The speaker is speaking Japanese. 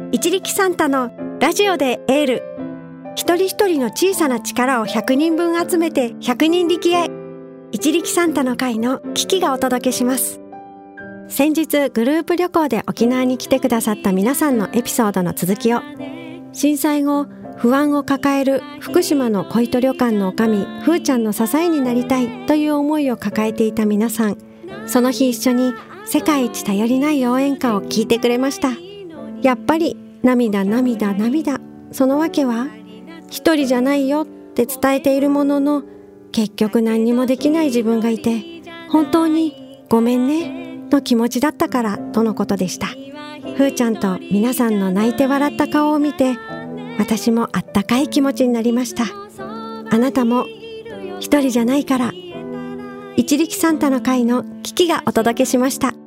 一力サンタのラジオでエール。一人一人の小さな力を100人分集めて100人力へ。一力サンタの会のキキがお届けします。先日グループ旅行で沖縄に来てくださった皆さんのエピソードの続きを、震災後不安を抱える福島の小糸旅館の女将ふーちゃんの支えになりたいという思いを抱えていた皆さん、その日一緒に世界一頼りない応援歌を聞いてくれました。やっぱり涙涙涙。そのわけは一人じゃないよって伝えているものの、結局何にもできない自分がいて、本当にごめんねの気持ちだったからとのことでした。ふーちゃんと皆さんの泣いて笑った顔を見て、私もあったかい気持ちになりました。あなたも一人じゃないから。一力サンタの会のキキがお届けしました。